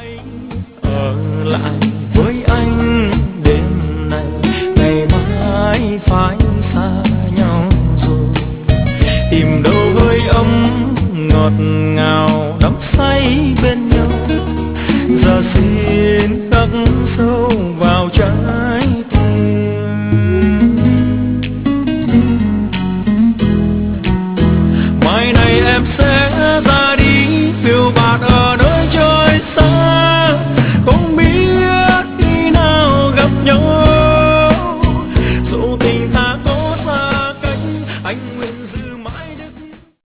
ở lại với anh đêm này, ngày mai phải xa nhau rồi. Tìm đâu hơi ấm ngọt ngào đắm say bên nhau, giờ xin khắc sâu vào